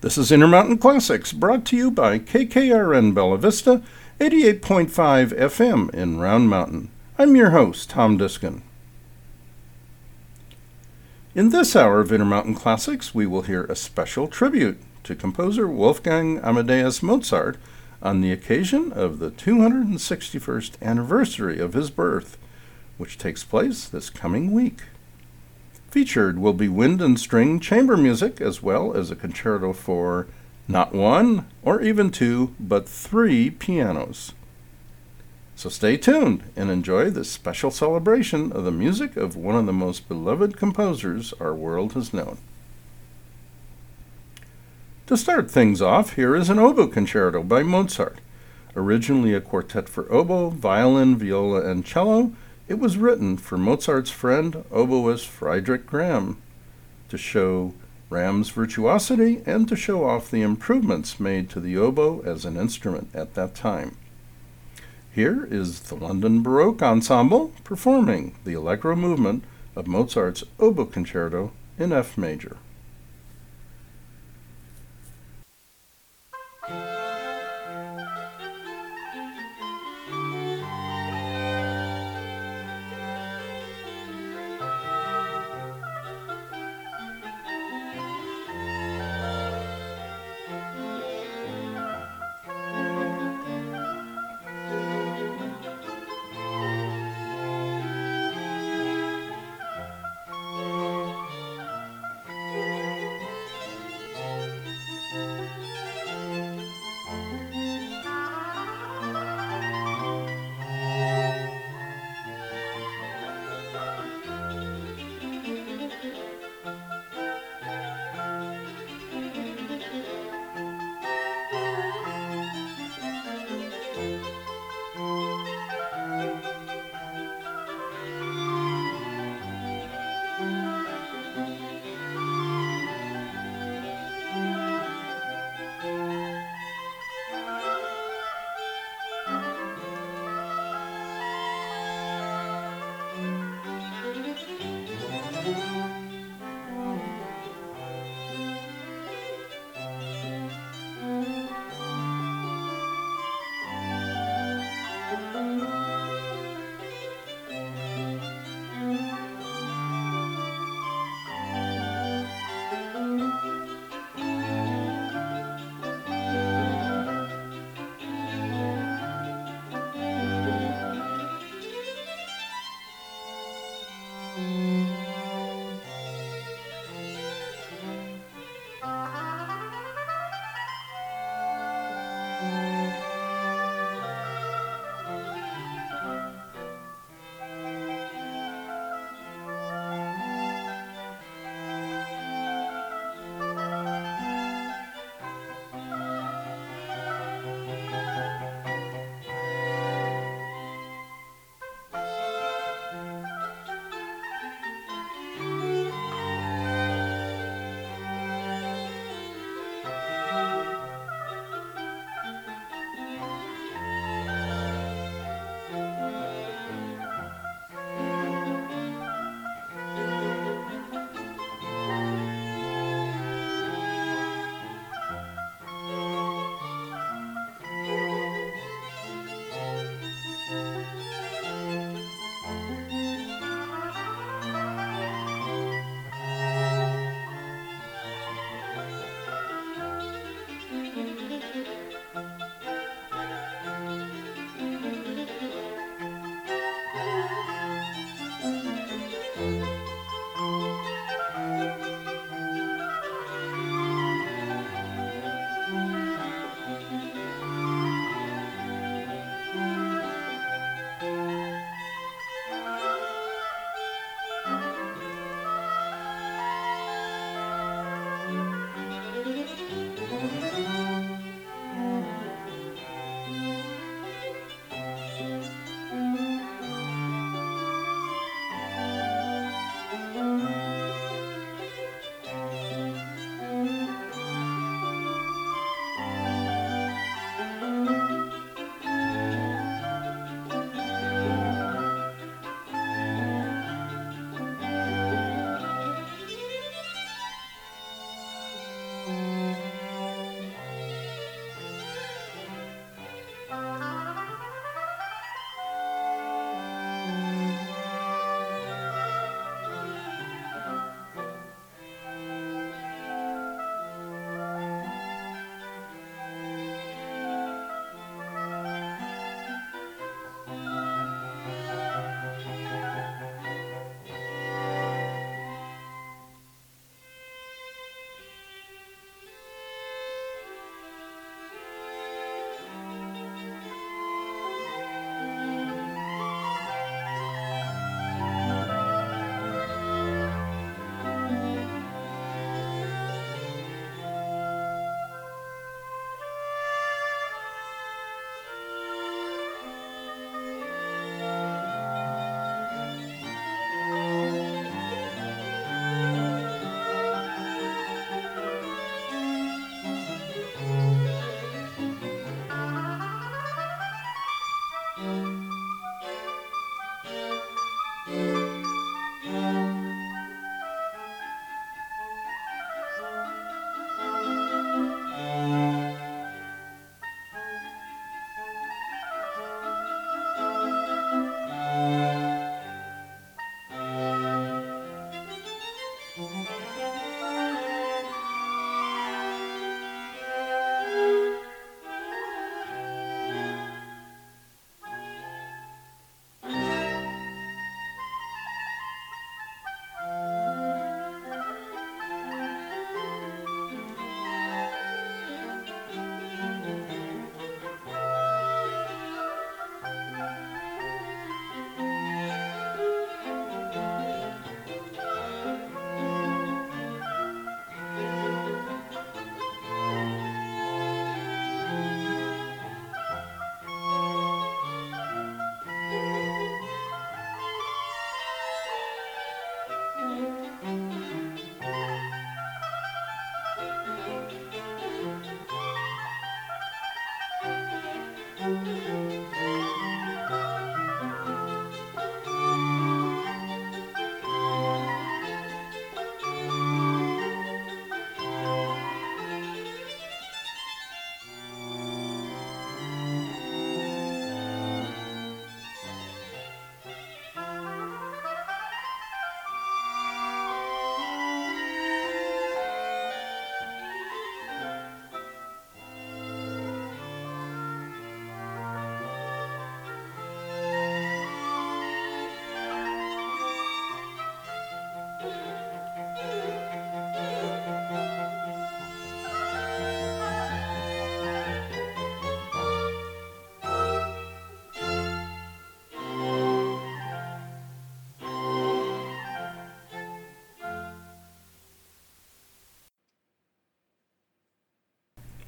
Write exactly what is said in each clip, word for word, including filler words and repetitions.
This is Intermountain Classics, brought to you by K K R N Bella Vista, eighty-eight point five F M in Round Mountain. I'm your host, Tom Diskin. In this hour of Intermountain Classics, we will hear a special tribute to composer Wolfgang Amadeus Mozart on the occasion of the two hundred sixty-first anniversary of his birth, which takes place this coming week. Featured will be wind and string chamber music, as well as a concerto for not one or even two, but three pianos. So stay tuned and enjoy this special celebration of the music of one of the most beloved composers our world has known. To start things off, here is an oboe concerto by Mozart. Originally a quartet for oboe, violin, viola, and cello, it was written for Mozart's friend, oboist Friedrich Gramm, to show Gramm's virtuosity and to show off the improvements made to the oboe as an instrument at that time. Here is the London Baroque Ensemble performing the Allegro movement of Mozart's oboe concerto in F major.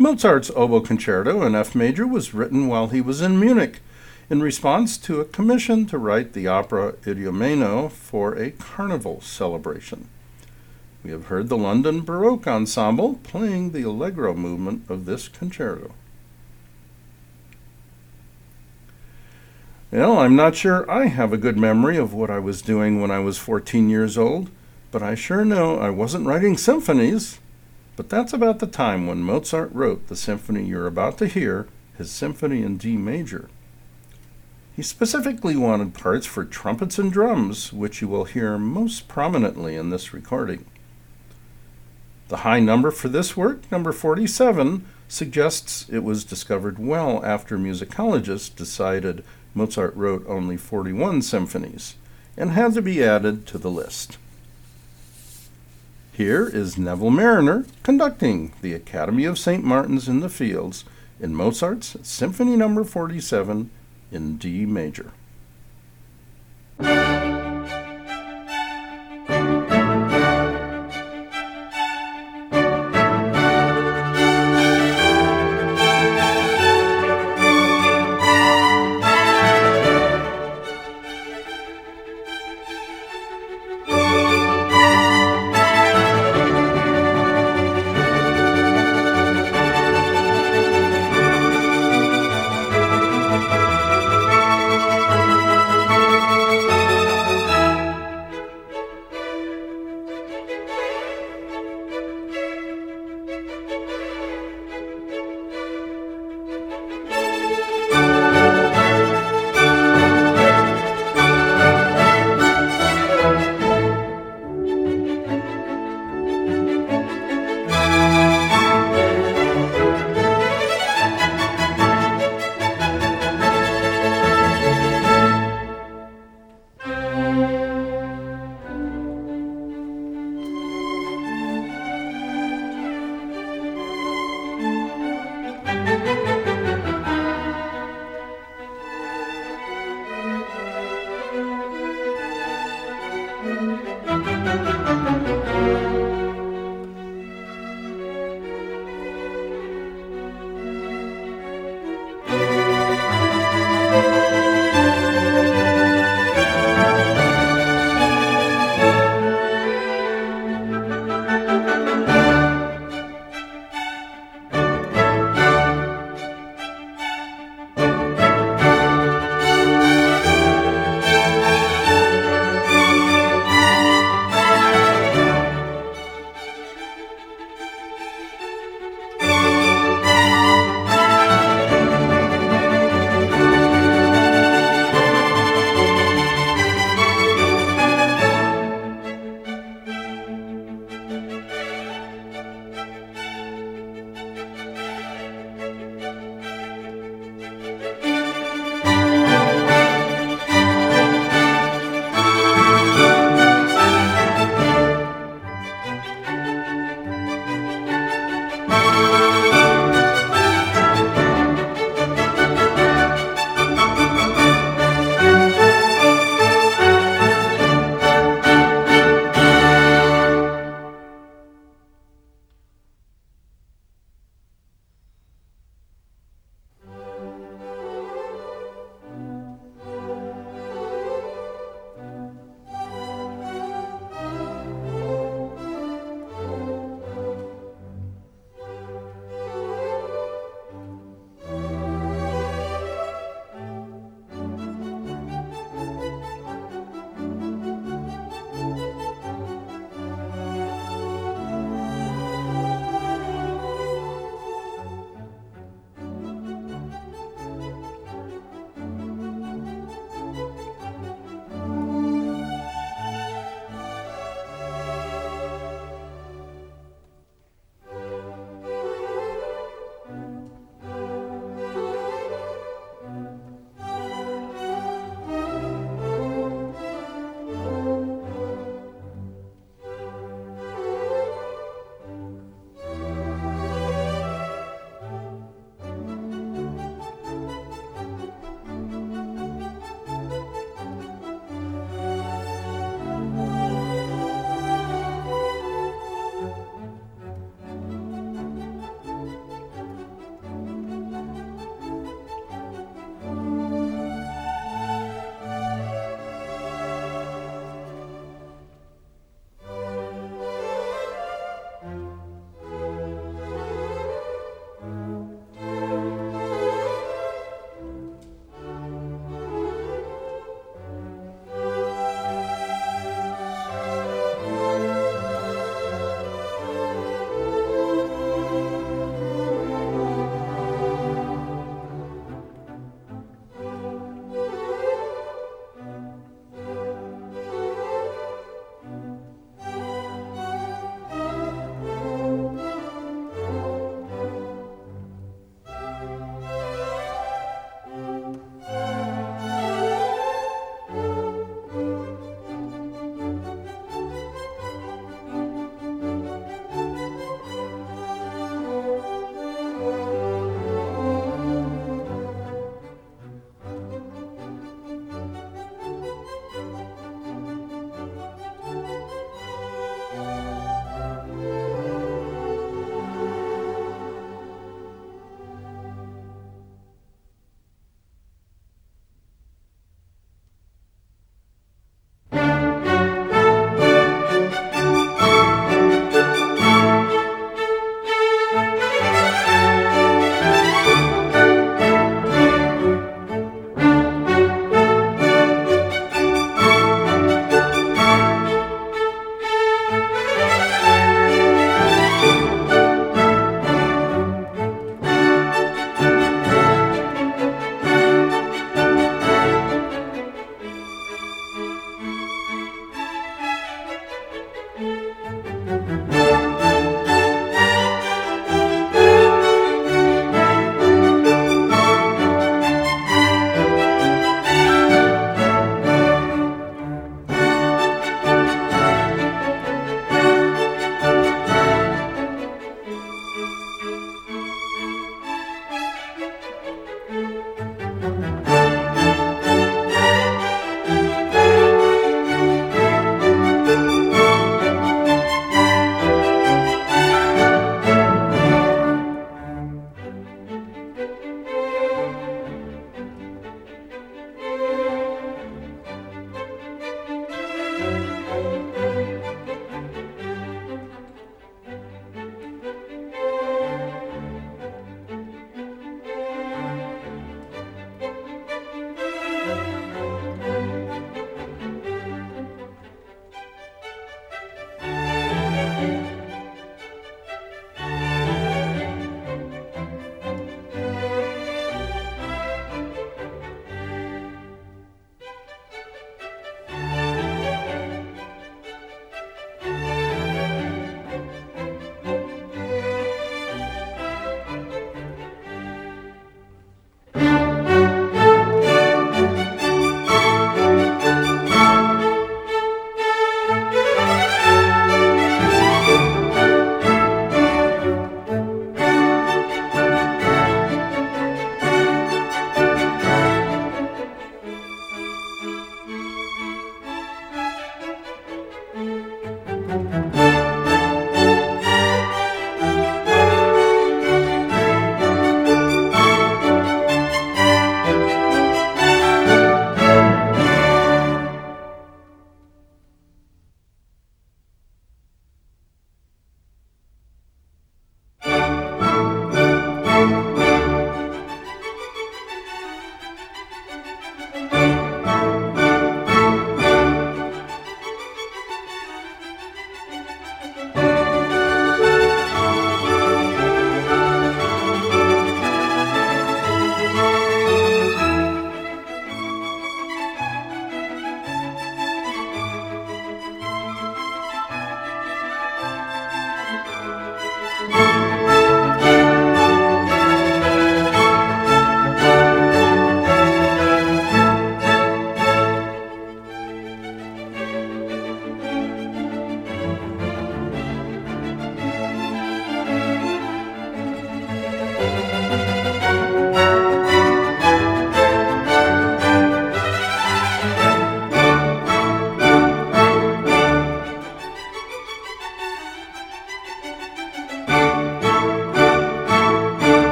Mozart's Oboe Concerto in F major was written while he was in Munich in response to a commission to write the opera Idomeneo for a carnival celebration. We have heard the London Baroque Ensemble playing the Allegro movement of this concerto. Well, I'm not sure I have a good memory of what I was doing when I was fourteen years old, but I sure know I wasn't writing symphonies. But that's about the time when Mozart wrote the symphony you're about to hear, his Symphony in D major. He specifically wanted parts for trumpets and drums, which you will hear most prominently in this recording. The high number for this work, number forty-seven, suggests it was discovered well after musicologists decided Mozart wrote only forty-one symphonies and had to be added to the list. Here is Neville Marriner conducting the Academy of Saint Martin's in the Fields in Mozart's Symphony number forty-seven in D major.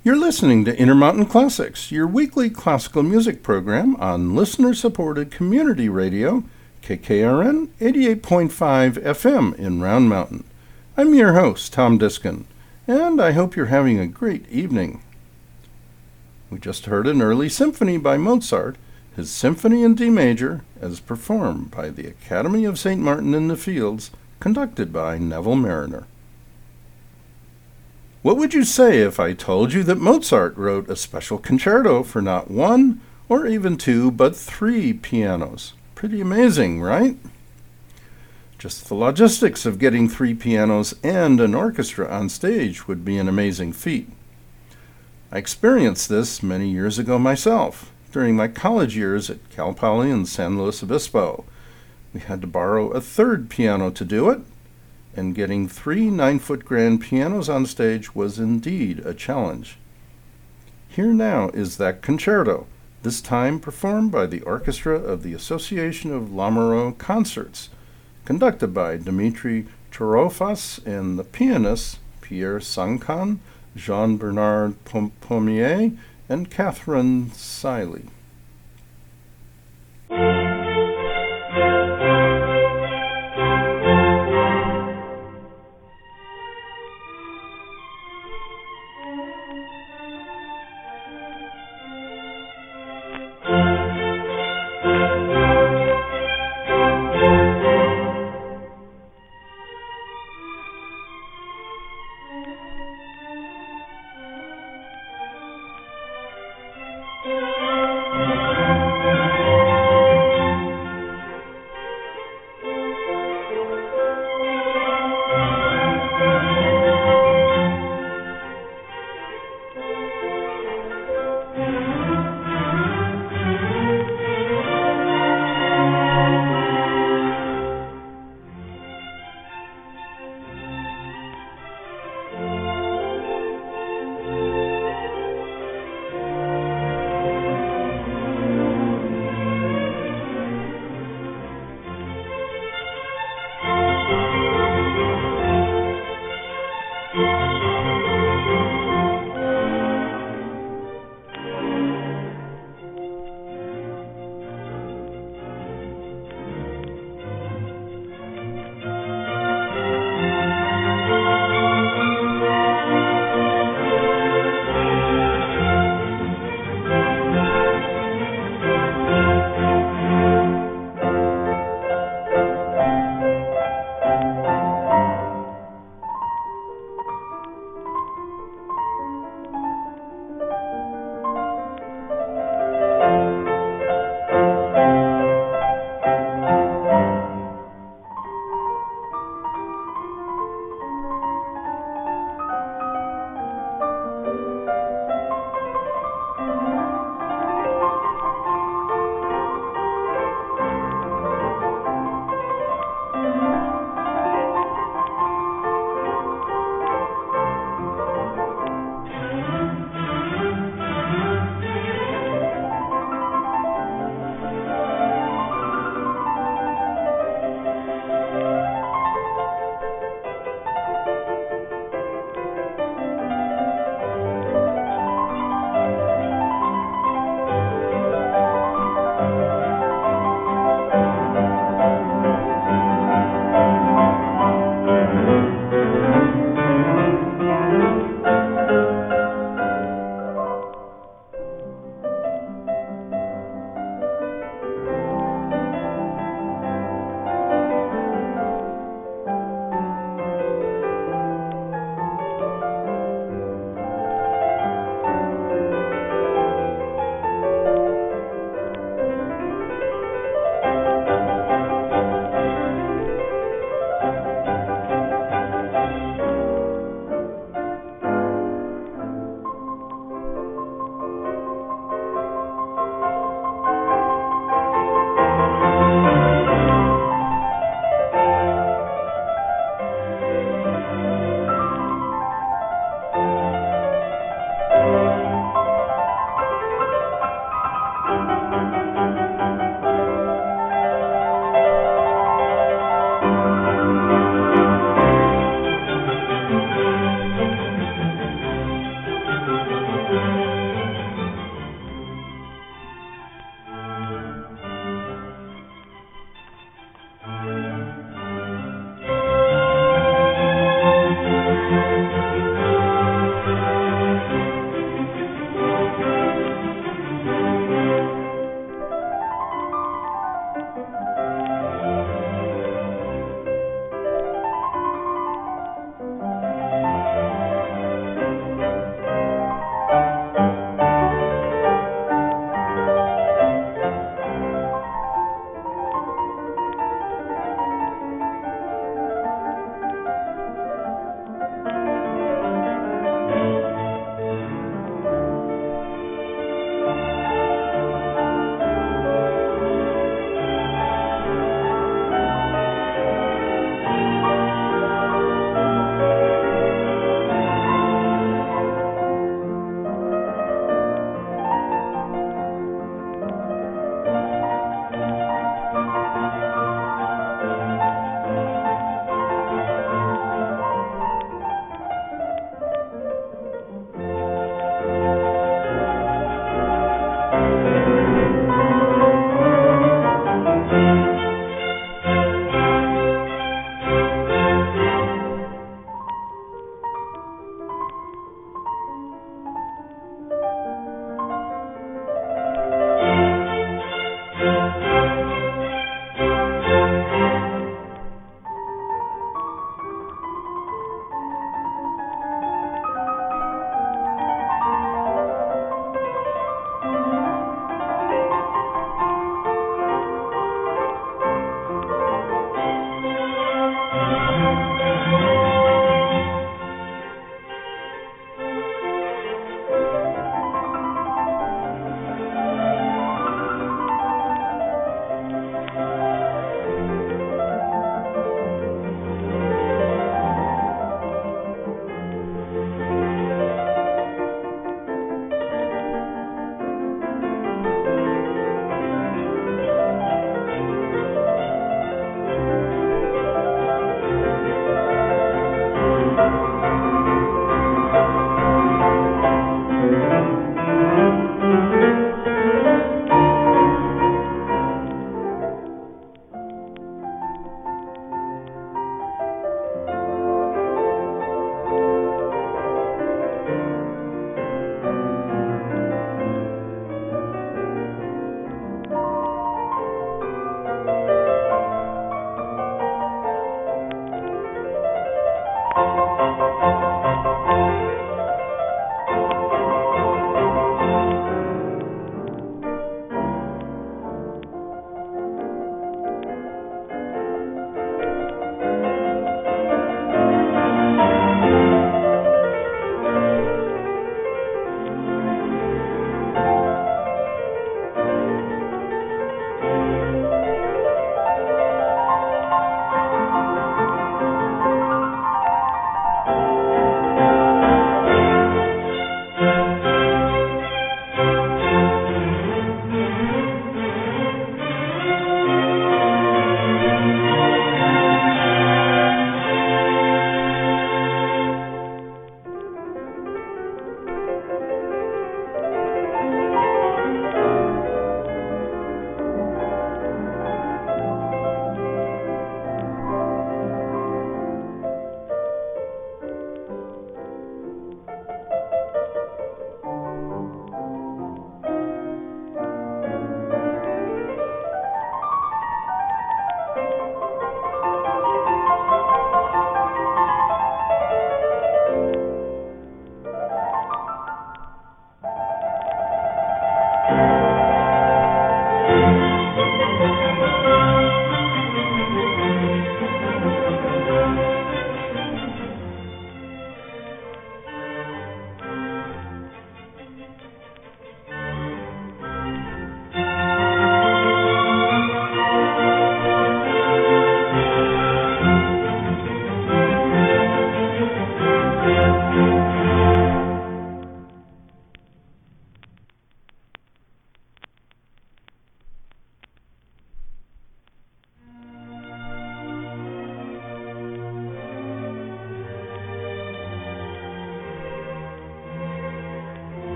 You're listening to Intermountain Classics, your weekly classical music program on listener-supported community radio, K K R N eighty-eight point five F M in Round Mountain. I'm your host, Tom Diskin, and I hope you're having a great evening. We just heard an early symphony by Mozart, his Symphony in D major, as performed by the Academy of Saint Martin in the Fields, conducted by Neville Marriner. What would you say if I told you that Mozart wrote a special concerto for not one or even two, but three pianos? Pretty amazing, right? Just the logistics of getting three pianos and an orchestra on stage would be an amazing feat. I experienced this many years ago myself, during my college years at Cal Poly in San Luis Obispo. We had to borrow a third piano to do it, and getting three nine-foot grand pianos on stage was indeed a challenge. Here now is that concerto, this time performed by the Orchestra of the Association of Lamoureux Concerts, conducted by Dimitri Torofas and the pianists Pierre Sancan, Jean-Bernard Pommier, and Catherine Siley.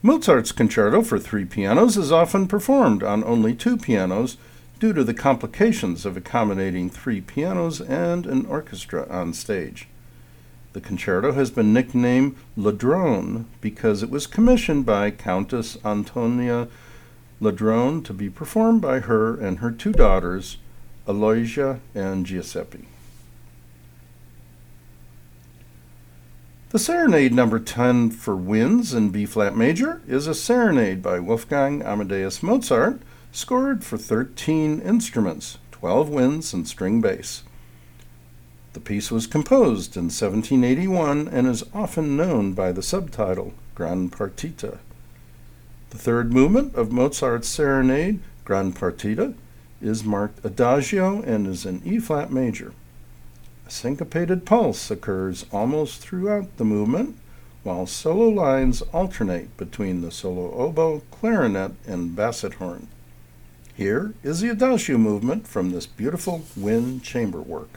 Mozart's concerto for three pianos is often performed on only two pianos due to the complications of accommodating three pianos and an orchestra on stage. The concerto has been nicknamed Ladrone because it was commissioned by Countess Antonia Ladrone to be performed by her and her two daughters, Aloysia and Giuseppe. The Serenade number ten for winds in B-flat major is a serenade by Wolfgang Amadeus Mozart, scored for thirteen instruments, twelve winds and string bass. The piece was composed in seventeen eighty-one and is often known by the subtitle Gran Partita. The third movement of Mozart's serenade, Gran Partita, is marked Adagio and is in E-flat major. A syncopated pulse occurs almost throughout the movement, while solo lines alternate between the solo oboe, clarinet, and basset horn. Here is the Adagio movement from this beautiful wind chamber work.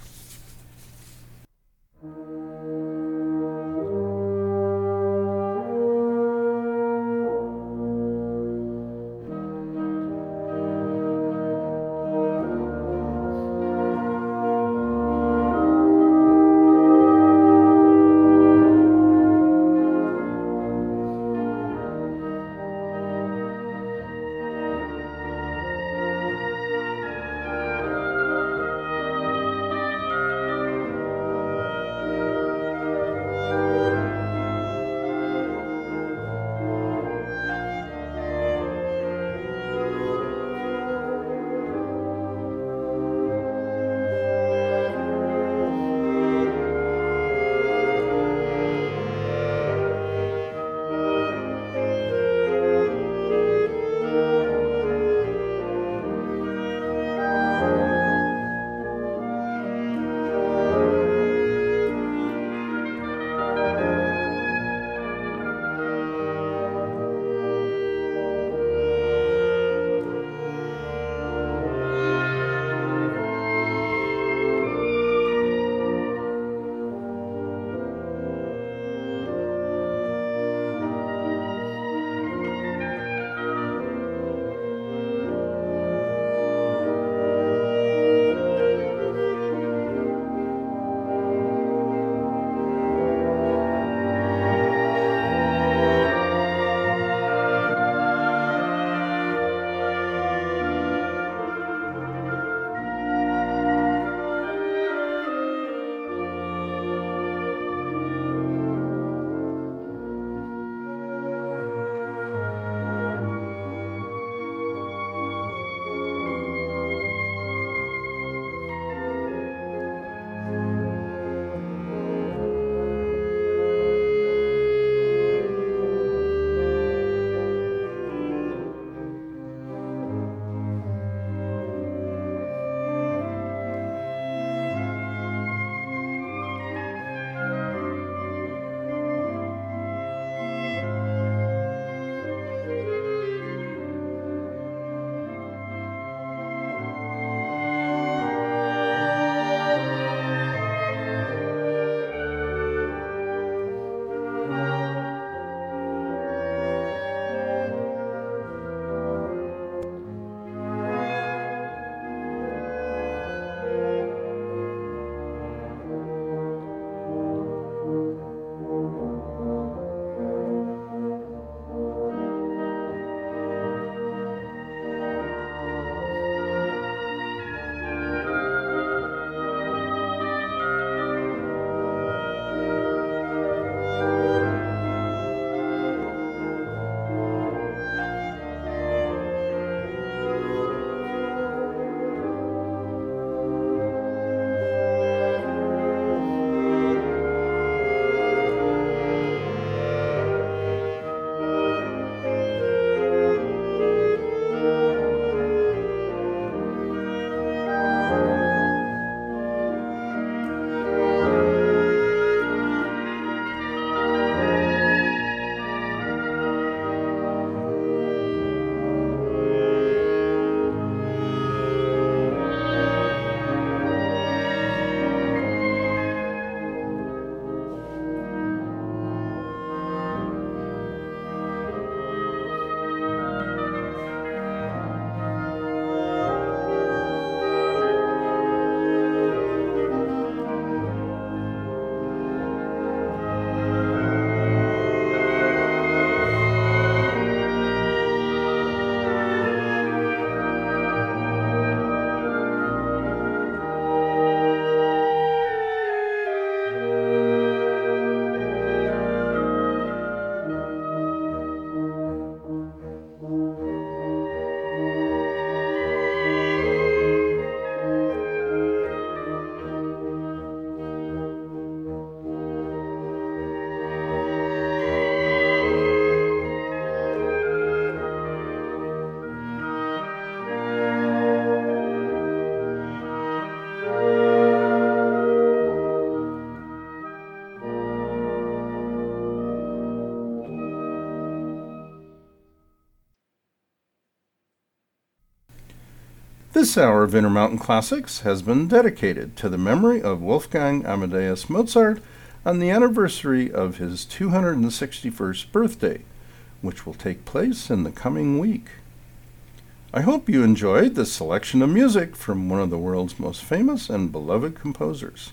This hour of Intermountain Classics has been dedicated to the memory of Wolfgang Amadeus Mozart on the anniversary of his two hundred sixty-first birthday, which will take place in the coming week. I hope you enjoyed this selection of music from one of the world's most famous and beloved composers.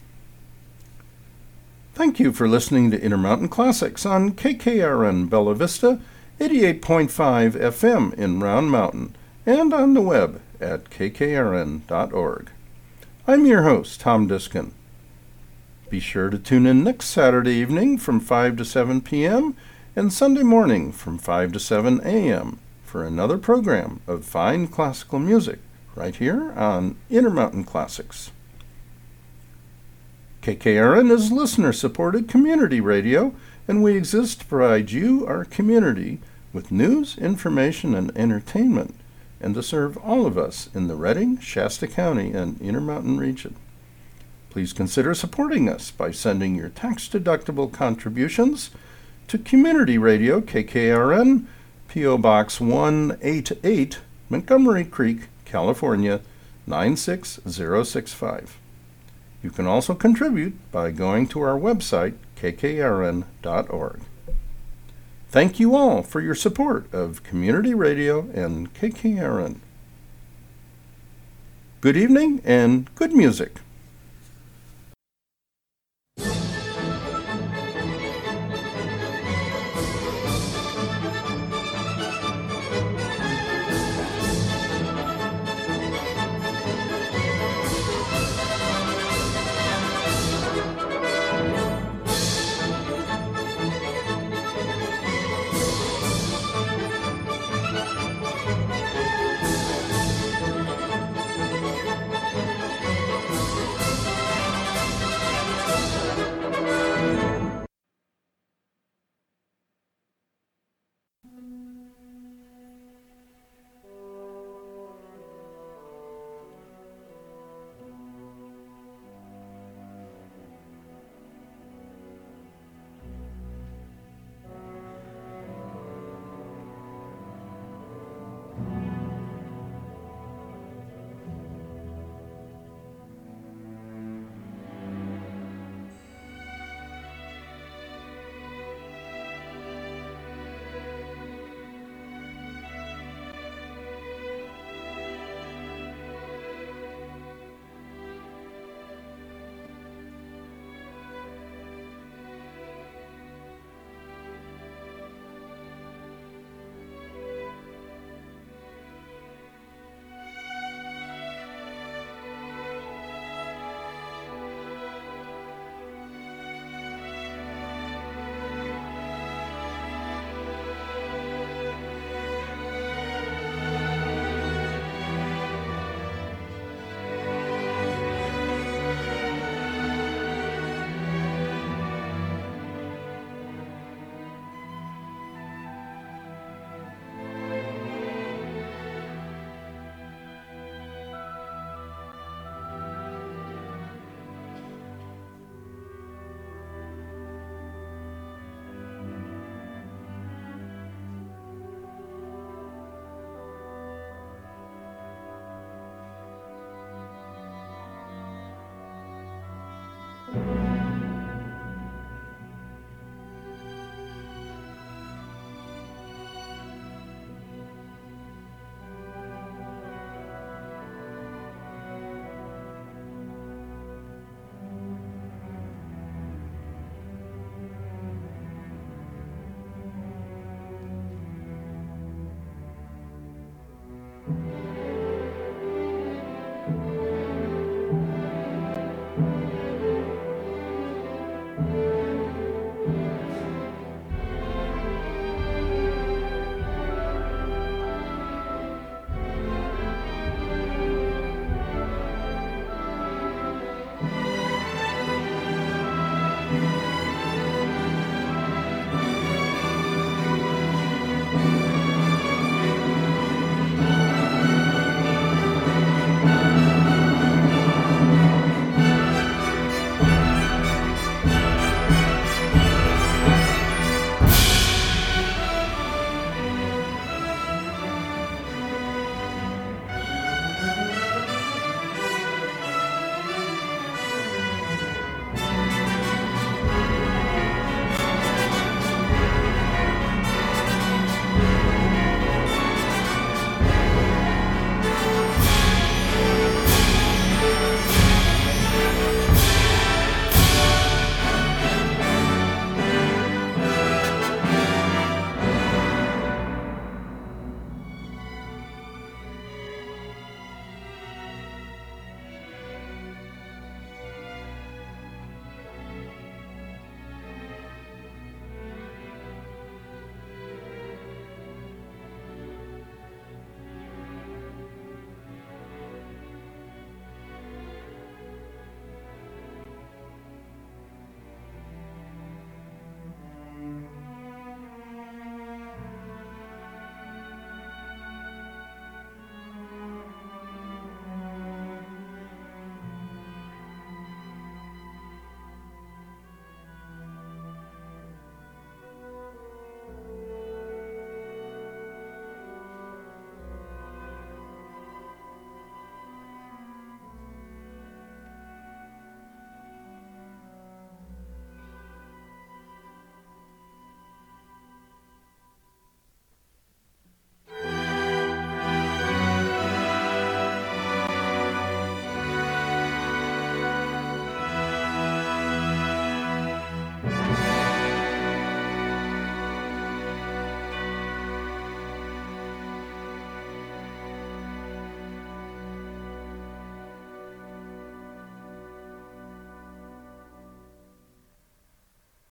Thank you for listening to Intermountain Classics on K K R N Bella Vista, eighty-eight point five F M in Round Mountain, and on the web at k k r n dot org. I'm your host, Tom Diskin. Be sure to tune in next Saturday evening from five to seven p.m. and Sunday morning from five to seven a.m. for another program of fine classical music right here on Intermountain Classics. K K R N is listener-supported community radio, and we exist to provide you, our community, with news, information, and entertainment, and to serve all of us in the Redding, Shasta County, and Intermountain region. Please consider supporting us by sending your tax-deductible contributions to Community Radio K K R N, P O. Box one eighty-eight, Montgomery Creek, California, nine six zero six five. You can also contribute by going to our website, k k r n dot org. Thank you all for your support of Community Radio and K K R N. Good evening and good music.